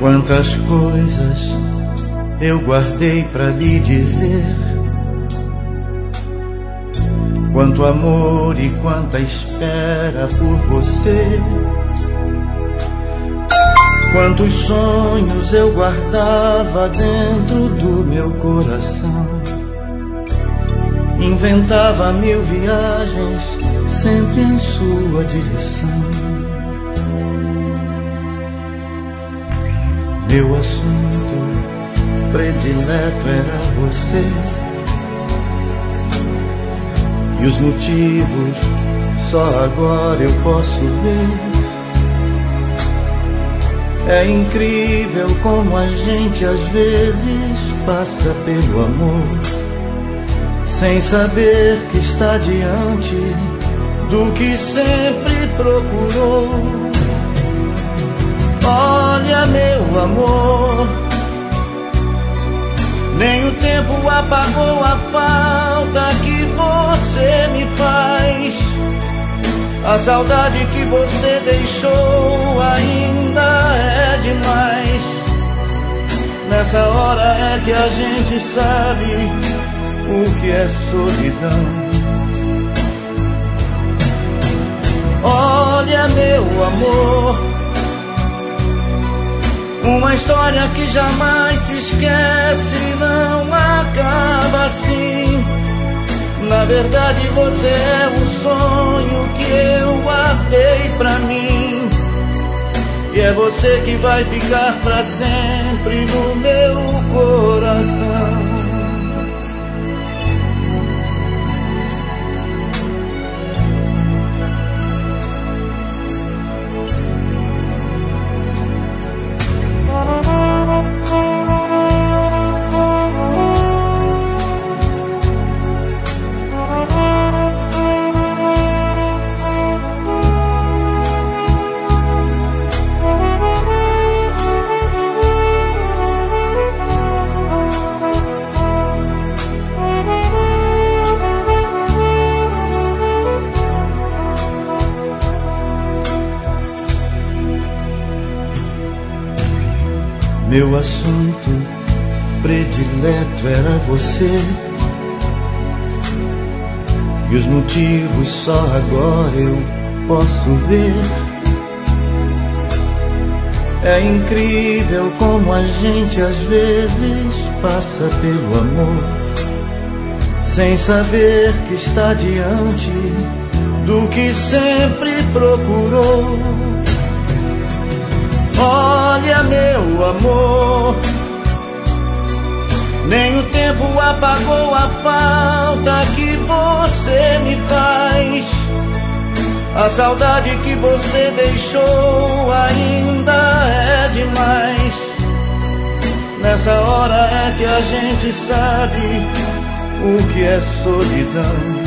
Quantas coisas eu guardei pra lhe dizer, quanto amor e quanta espera por você. Quantos sonhos eu guardava dentro do meu coração, inventava mil viagens sempre em sua direção. Meu assunto predileto era você, e os motivos só agora eu posso ver. É incrível como a gente às vezes passa pelo amor sem saber que está diante do que sempre procurou. Olha, meu amor, nem o tempo apagou a falta que você me faz. A saudade que você deixou ainda é demais. Nessa hora é que a gente sabe o que é solidão. Olha, meu amor, uma história que jamais se esquece, não acaba assim. Na verdade você é o sonho que eu guardei pra mim, e é você que vai ficar pra sempre no meu coração. Meu assunto predileto era você, e os motivos só agora eu posso ver. É incrível como a gente às vezes passa pelo amor sem saber que está diante do que sempre procurou. Olha, meu amor, nem o tempo apagou a falta que você me faz. A saudade que você deixou ainda é demais. Nessa hora é que a gente sabe o que é solidão.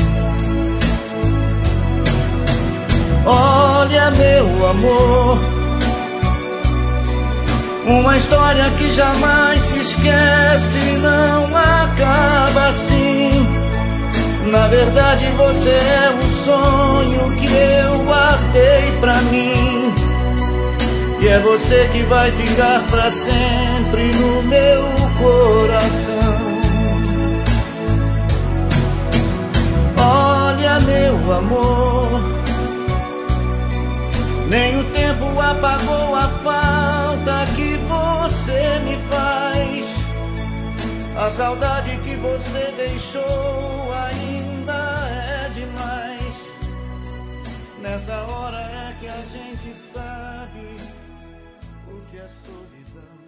Olha, meu amor, uma história que jamais se esquece, não acaba assim. Na verdade você é o sonho que eu guardei pra mim, e é você que vai ficar pra sempre no meu coração. Olha, meu amor, nem o tempo apagou a falta que você me faz. A saudade que você deixou ainda é demais. Nessa hora é que a gente sabe o que é solidão.